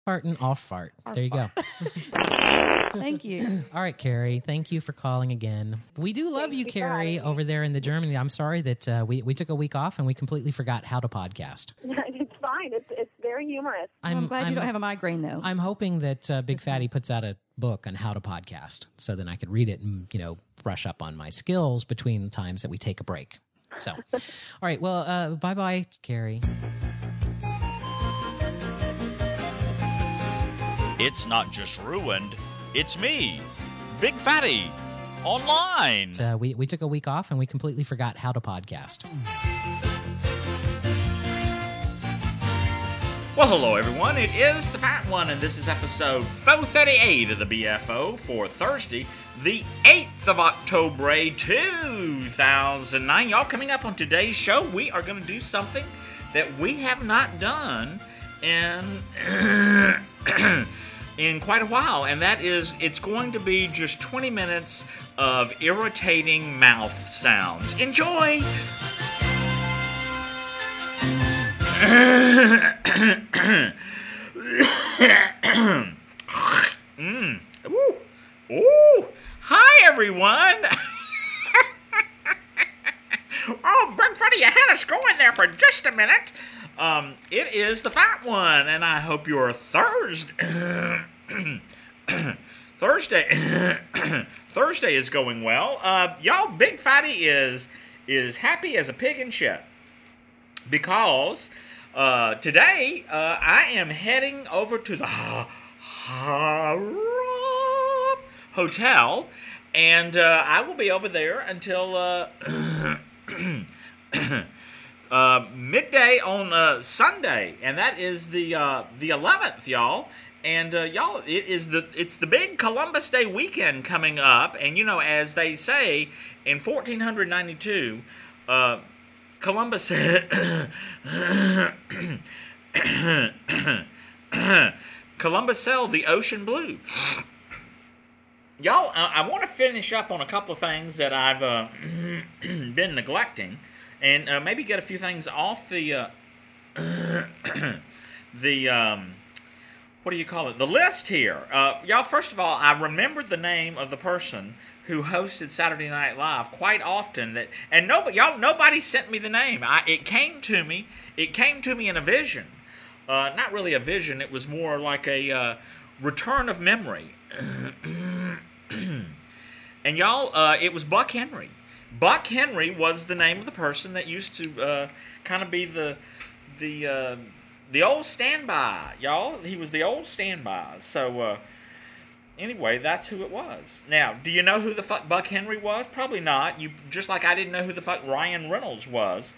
Farting off fart. There you go. Thank you. All right, Carrie. Thank you for calling again. We do love you, Carrie, over there in the Germany. I'm sorry that we took a week off and we completely forgot how to podcast. It's fine. It's very humorous. I'm glad you don't have a migraine, though. I'm hoping that Big Fatty puts out a book on how to podcast so then I could read it and, brush up on my skills between the times that we take a break. So, all right. Well, bye-bye, Carrie. It's not just ruined, it's me, Big Fatty, online. We took a week off and we completely forgot how to podcast. Well, hello everyone, it is the Fat One, and this is episode 438 of the BFO for Thursday, the 8th of October, 2009. Y'all, coming up on today's show, we are going to do something that we have not done in quite a while, and that is, it's going to be just 20 minutes of irritating mouth sounds. Enjoy! Ooh. Hi, everyone! Oh, Big Fatty, you had us going there for just a minute. It is the Fat One, and I hope your Thursday is going well. Y'all, Big Fatty is happy as a pig in shit because today I am heading over to the Harrop Hotel, and I will be over there until midday on Sunday, and that is the 11th, y'all. And y'all, it's the big Columbus Day weekend coming up, and as they say in 1492, Columbus sailed the ocean blue. Y'all, I want to finish up on a couple of things that I've been neglecting, and maybe get a few things off the what do you call it? The list here. Y'all, first of all, I remembered the name of the person who hosted Saturday Night Live quite often. Nobody sent me the name. It came to me in a vision. Not really a vision. It was more like a return of memory. And y'all, it was Buck Henry. Buck Henry was the name of the person that used to kind of be the old standby, y'all. He was the old standby. So, anyway, that's who it was. Now, do you know who the fuck Buck Henry was? Probably not. You just like I didn't know who the fuck Ryan Reynolds was.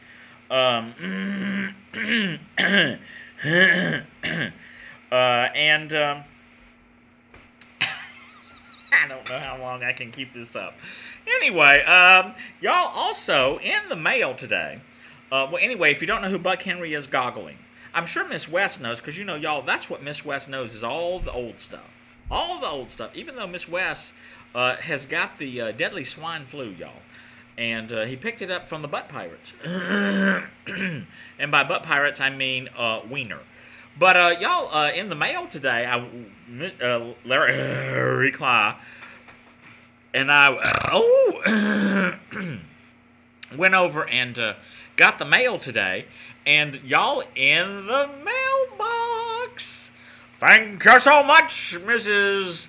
I don't know how long I can keep this up. Anyway, y'all, also in the mail today. If you don't know who Buck Henry is, goggling. I'm sure Miss West knows, because y'all, that's what Miss West knows is all the old stuff. All the old stuff. Even though Miss West has got the deadly swine flu, y'all. And he picked it up from the Butt Pirates. And by Butt Pirates, I mean Wiener. But, y'all, in the mail today, Larry Cly and I went over and got the mail today. And, y'all, in the mailbox, thank you so much, Mrs.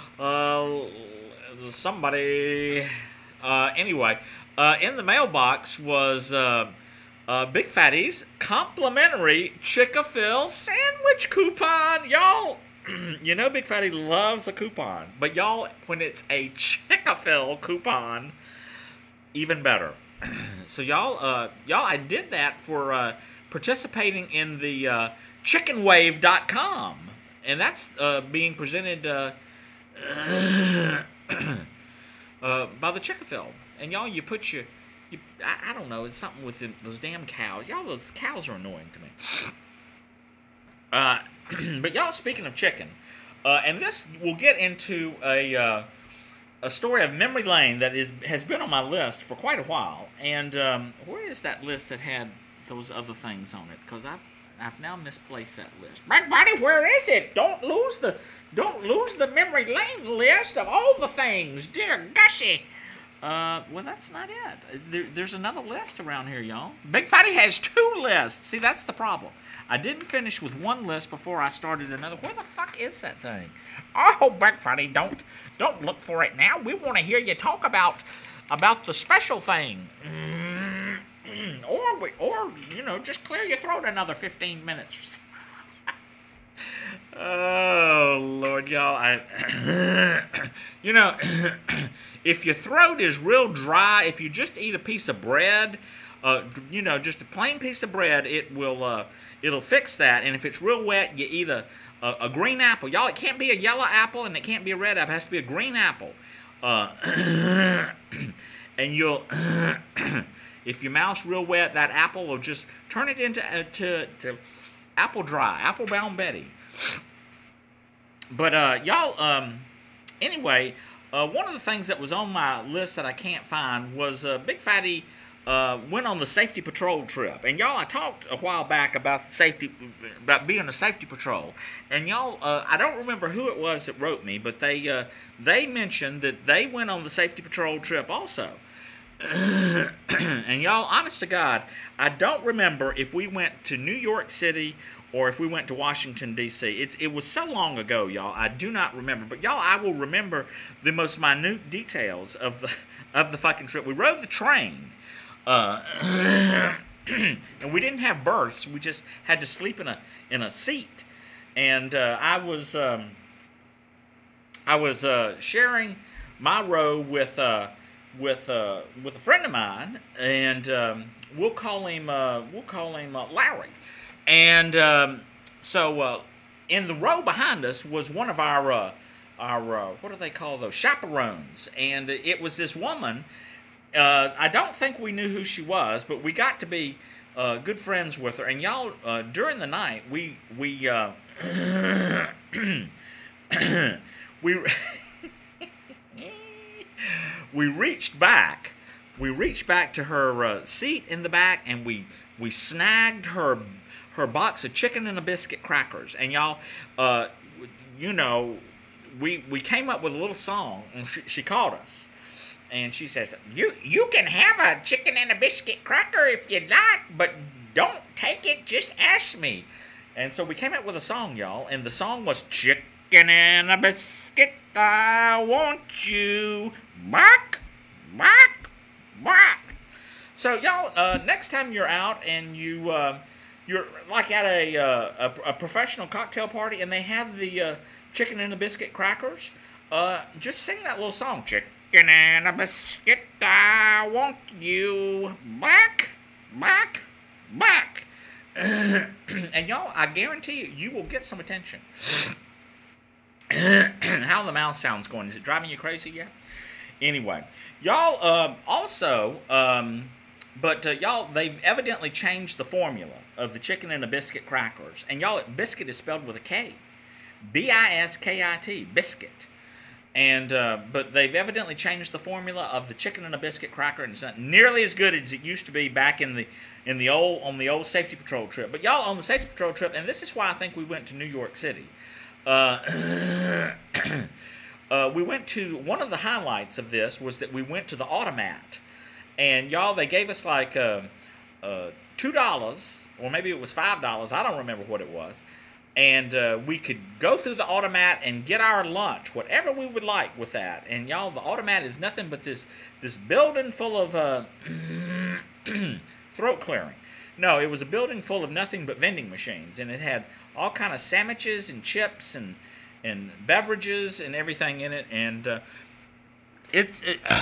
Somebody. Anyway, in the mailbox was Big Fatty's complimentary Chick-fil sandwich coupon. Y'all, Big Fatty loves a coupon. But y'all, when it's a Chick-fil coupon, even better. So y'all, I did that for participating in the chickenwave.com. And that's being presented by the Chick-fil. And y'all, you put I don't know, it's something with those damn cows. Y'all, those cows are annoying to me. But y'all, speaking of chicken, and this will get into a story of memory lane that has been on my list for quite a while. And where is that list that had those other things on it? Because I've now misplaced that list. Big Buddy, where is it? Don't lose the memory lane list of all the things, dear Gussie. Well, that's not it. There's another list around here, y'all. Big Fatty has 2 lists. See, that's the problem. I didn't finish with one list before I started another. Where the fuck is that thing? Oh, Big Fatty, don't look for it now. We want to hear you talk about the special thing. or just clear your throat another 15 minutes. Oh, Lord, y'all. If your throat is real dry, if you just eat a piece of bread, just a plain piece of bread, it'll fix that. And if it's real wet, you eat a green apple. Y'all, it can't be a yellow apple and it can't be a red apple. It has to be a green apple. And you'll... If your mouth's real wet, that apple will just turn it into to apple dry, apple bound Betty. But y'all, anyway, one of the things that was on my list that I can't find was Big Fatty went on the safety patrol trip. And y'all, I talked a while back about being a safety patrol. And y'all, I don't remember who it was that wrote me, but they mentioned that they went on the safety patrol trip also. And y'all, honest to God, I don't remember if we went to New York City or if we went to Washington, D.C. It was so long ago, y'all, I do not remember. But y'all, I will remember the most minute details of the fucking trip. We rode the train, and we didn't have berths. We just had to sleep in a seat. And I was sharing my row with a friend of mine, and we'll call him Larry. And so in the row behind us was one of our what do they call those, chaperones, and it was this woman. I don't think we knew who she was, but we got to be good friends with her. And y'all, during the night, we we reached back to her seat in the back, and we snagged her box of chicken and a biscuit crackers. And y'all, we came up with a little song, and she called us, and she says, you can have a chicken and a biscuit cracker if you like, but don't take it, just ask me. And so we came up with a song, y'all, and the song was chicken and a biscuit, I want you back. So y'all, next time you're out and you're like at a professional cocktail party and they have the chicken and a biscuit crackers, just sing that little song, chicken and a biscuit, I want you back. And y'all, I guarantee you will get some attention. How the mouth sounds going, is it driving you crazy yet? Anyway, y'all, also, y'all, they've evidently changed the formula of the chicken and the biscuit crackers. And y'all, biscuit is spelled with a K. B-I-S-K-I-T, biscuit. And, but they've evidently changed the formula of the chicken and a biscuit cracker, and it's not nearly as good as it used to be back on the old safety patrol trip. But y'all, on the safety patrol trip, and this is why I think we went to New York City, we went to, one of the highlights of this was that we went to the Automat. And y'all, they gave us like $2, or maybe it was $5, I don't remember what it was. And we could go through the Automat and get our lunch, whatever we would like with that. And y'all, the Automat is nothing but this building full of throat clearing. No, it was a building full of nothing but vending machines, and it had all kind of sandwiches and chips and beverages and everything in it. And it's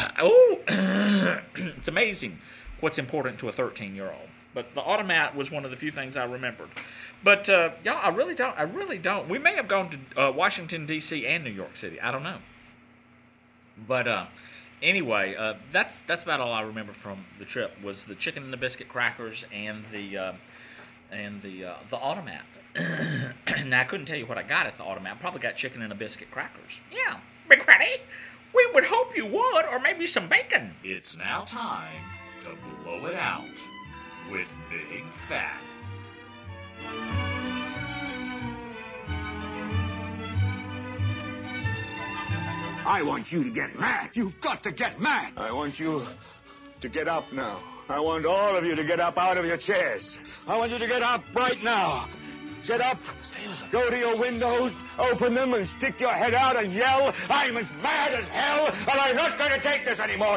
amazing what's important to a 13-year-old. But the Automat was one of the few things I remembered. But y'all, I really don't. We may have gone to Washington, D.C. and New York City. I don't know. But anyway, that's about all I remember from the trip was the chicken and the biscuit crackers and the Automat. Now, I couldn't tell you what I got at the Automat. I probably got chicken and a biscuit crackers. Yeah, Big Fatty, we would hope you would, or maybe some bacon. It's now time to blow it out with Big Fat. I want you to get mad. You've got to get mad. I want you to get up now. I want all of you to get up out of your chairs. I want you to get up right now. Get up, go to your windows, open them, and stick your head out and yell, I'm as mad as hell, and I'm not going to take this anymore.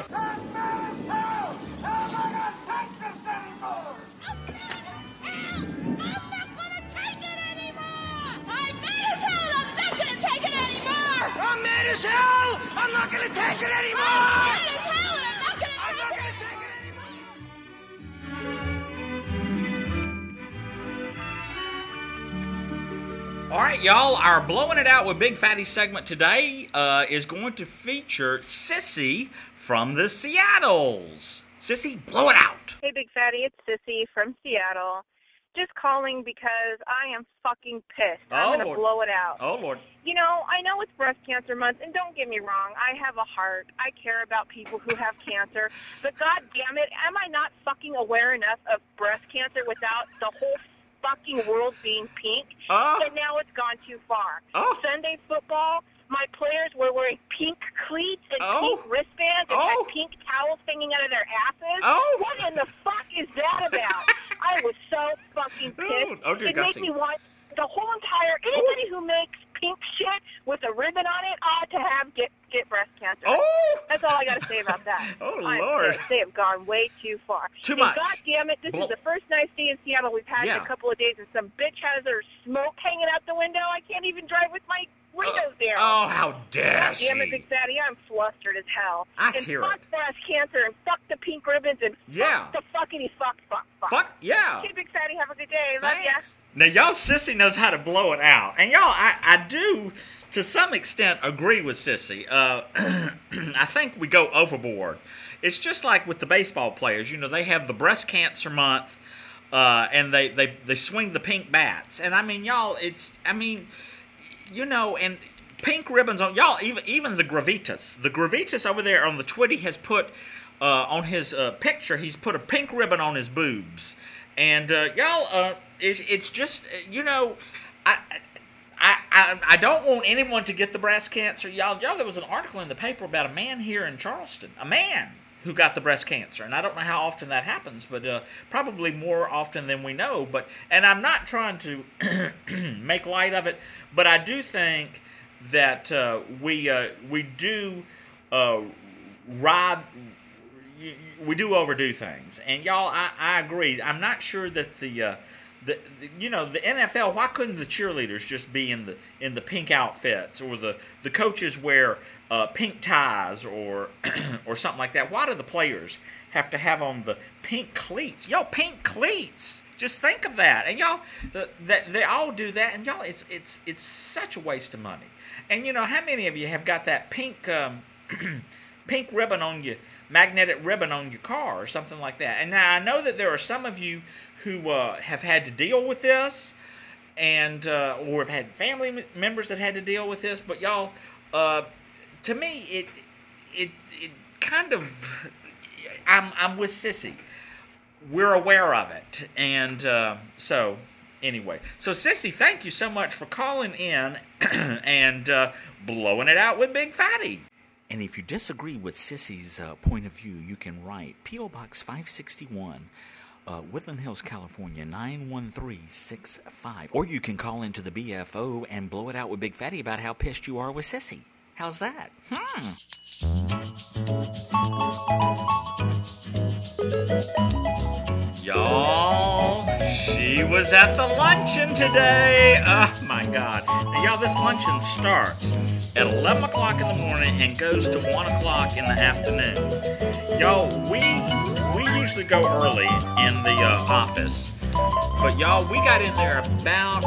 I'm mad as hell! I'm not gonna take it anymore! I'm mad as hell and I'm not gonna take it anymore! All right, y'all, our Blowing It Out with Big Fatty segment today is going to feature Sissy from the Seattles. Sissy, blow it out. Hey, Big Fatty, it's Sissy from Seattle. Just calling because I am fucking pissed. I'm going to blow it out. Oh, Lord. You know, I know it's breast cancer month, and don't get me wrong, I have a heart. I care about people who have cancer. But God damn it, am I not fucking aware enough of breast cancer without the whole fucking world being pink? And now it's gone too far. Sunday football, my players were wearing pink cleats and pink wristbands and had pink towels hanging out of their asses. What in the fuck is that about? I was so fucking pissed. It made me want the whole entire, anybody who makes pink shit with a ribbon on it ought to have get breast cancer. That's all I got to say about that. Lord. They have gone way too far. Too much. God damn it, this is the first nice day in Seattle we've had in a couple of days, and some bitch has her smoke hanging out the window. I can't even drive with my windows down. How dare she? Damn it, Big Fatty, I'm flustered as hell. I and hear fuck breast cancer, and fuck the pink ribbons, and fuck the fuckity fuck. Fuck, yeah. Okay, Big Fatty, have a good day. Thanks. Love ya. Now, y'all, Sissy knows how to blow it out. And, y'all, I do, to some extent, agree with Sissy. I think we go overboard. It's just like with the baseball players. You know, they have the breast cancer month, and they swing the pink bats. And, I mean, y'all, you know, and pink ribbons on, y'all, even the Gravitas. The Gravitas over there on the Twitty has put, on his picture, he's put a pink ribbon on his boobs. And, y'all, it's just, you know, I don't want anyone to get the breast cancer. Y'all, there was an article in the paper about a man here in Charleston, a man who got the breast cancer. And I don't know how often that happens, but probably more often than we know. And I'm not trying to make light of it, but I do think that we do overdo things. And y'all, I agree. I'm not sure that the NFL, why couldn't the cheerleaders just be in the pink outfits, or the coaches wear pink ties or or something like that? Why do the players have to have on the pink cleats? Y'all, pink cleats. Just think of that. And y'all, they all do that. And y'all, it's such a waste of money. And you know, how many of you have got that pink pink ribbon on you, magnetic ribbon on your car or something like that? And now I know that there are some of you who have had to deal with this, and or have had family members that had to deal with this. But y'all, to me, it kind of, I'm with Sissy. We're aware of it, and so anyway. So Sissy, thank you so much for calling in and blowing it out with Big Fatty. And if you disagree with Sissy's point of view, you can write P.O. Box 561. Woodland Hills, California, 91365. Or you can call into the BFO and blow it out with Big Fatty about how pissed you are with Sissy. How's that? Y'all, she was at the luncheon today. Oh, my God. Now, y'all, this luncheon starts at 11 o'clock in the morning and goes to 1 o'clock in the afternoon. Y'all, we usually go early in the office, but y'all, we got in there about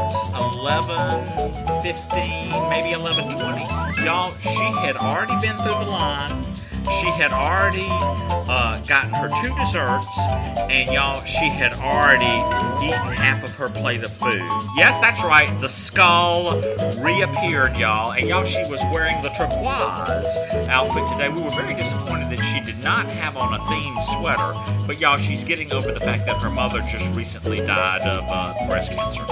11:15, maybe 11:20. Y'all, she had already been through the line. she had already gotten her 2 desserts, and y'all, she had already eaten half of her plate of food. Yes, that's right, the skull reappeared, y'all, and y'all, she was wearing the turquoise outfit today. We were very disappointed that she did not have on a themed sweater, but y'all, she's getting over the fact that her mother just recently died of breast cancer.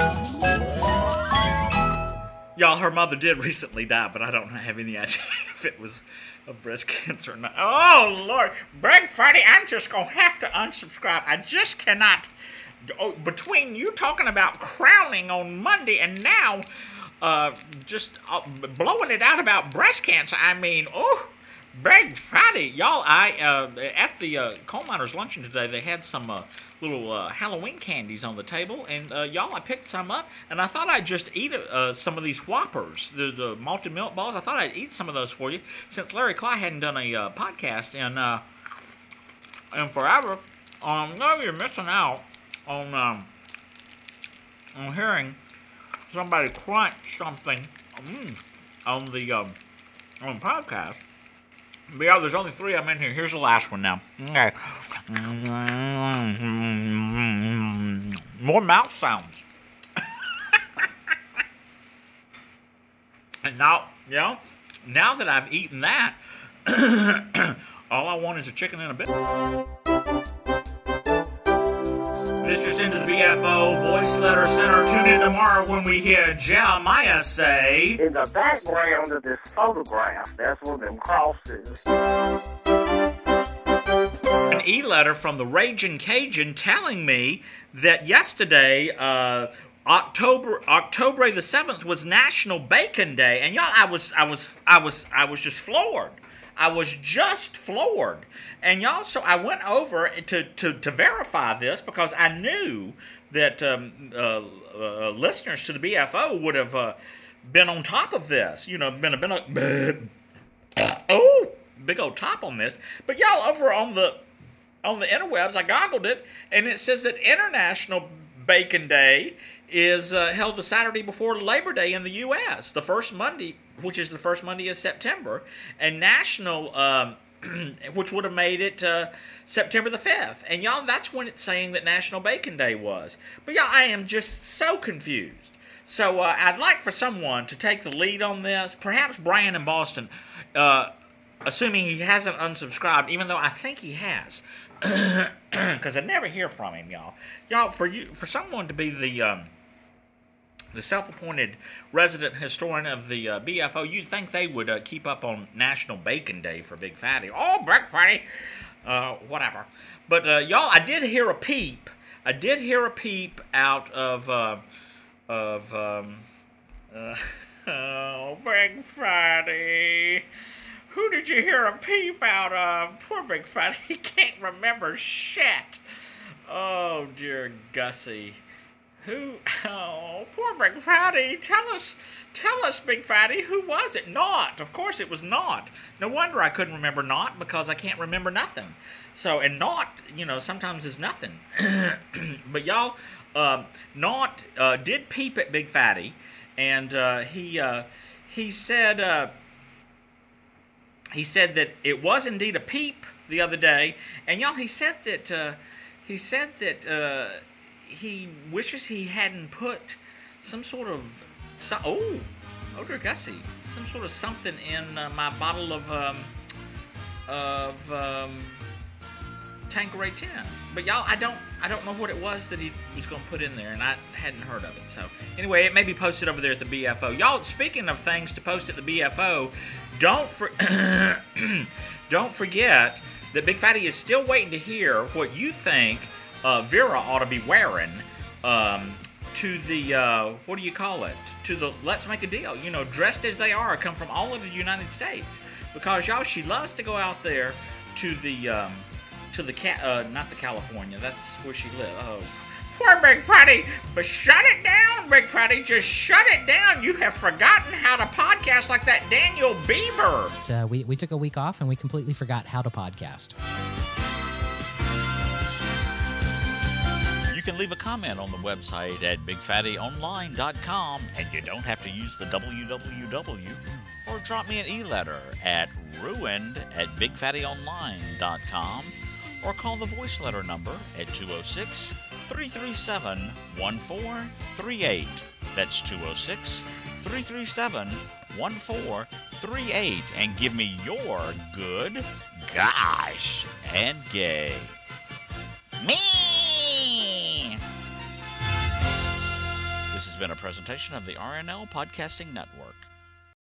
Y'all, her mother did recently die, but I don't have any idea if it was of breast cancer or not. Oh, Lord. Big Friday, I'm just going to have to unsubscribe. I just cannot. Oh, between you talking about crowning on Monday and now just blowing it out about breast cancer, I mean, oh, Big Friday. Y'all, at the coal miners' luncheon today, they had some little Halloween candies on the table, and y'all, I picked some up, and I thought I'd just eat some of these Whoppers, the malted milk balls. I thought I'd eat some of those for you, since Larry Cly hadn't done a podcast in forever. No, you're missing out on hearing somebody crunch something on the podcast. But yeah, there's only 3 of them in here. Here's the last one now. Okay. More mouth sounds. And now that I've eaten that, all I want is a chicken and a bit. This is into the BFO Voice Letter Center. Tune in tomorrow when we hear Jeremiah say, in the background of this photograph, that's one of them crosses. An e-letter from the Ragin' Cajun telling me that yesterday, October the 7th was National Bacon Day, and y'all, I was just floored. I was just floored. And y'all, so I went over to verify this, because I knew that listeners to the BFO would have been on top of this. You know, been a big old top on this. But y'all, over on the interwebs, I goggled it, and it says that International Bacon Day is held the Saturday before Labor Day in the U.S., the first Monday, which is the first Monday of September, and National, which would have made it September the 5th. And y'all, that's when it's saying that National Bacon Day was. But y'all, I am just so confused. So I'd like for someone to take the lead on this, perhaps Brian in Boston, assuming he hasn't unsubscribed, even though I think he has, because I never hear from him, y'all. Y'all, for someone to be the self-appointed resident historian of the BFO, you'd think they would keep up on National Bacon Day for Big Fatty. Oh, Big Fatty! Whatever. But, y'all, I did hear a peep. Out of oh, Big Fatty. Who did you hear a peep out of? Poor Big Fatty. He can't remember shit. Oh, dear Gussie. Who? Oh, poor Big Fatty. Tell us, Big Fatty, who was it? Not. Of course it was not. No wonder I couldn't remember not, because I can't remember nothing. So, and not, sometimes is nothing. But y'all, not did peep at Big Fatty, and he said that it was indeed a peep the other day, and y'all, he said that he wishes he hadn't put some sort of dear Gussie, some sort of something in my bottle of Tanqueray 10. But y'all, I don't know what it was that he was going to put in there, and I hadn't heard of it. So anyway, it may be posted over there at the BFO. Y'all, speaking of things to post at the BFO, don't forget that Big Fatty is still waiting to hear what you think Vera ought to be wearing to the, what do you call it? To the Let's Make a Deal. Dressed as they are, come from all over the United States. Because, y'all, she loves to go out there to the, not the California, that's where she lives. Oh, poor Big Fatty. But shut it down, Big Fatty. Just shut it down. You have forgotten how to podcast like that Daniel Beaver. We took a week off and we completely forgot how to podcast. You can leave a comment on the website at bigfattyonline.com, and you don't have to use the www, or drop me an e-letter at ruined@bigfattyonline.com, or call the voice letter number at 206-337-1438. That's 206-337-1438, and give me your good, gosh, and gay. Me! This has been a presentation of the RNL Podcasting Network.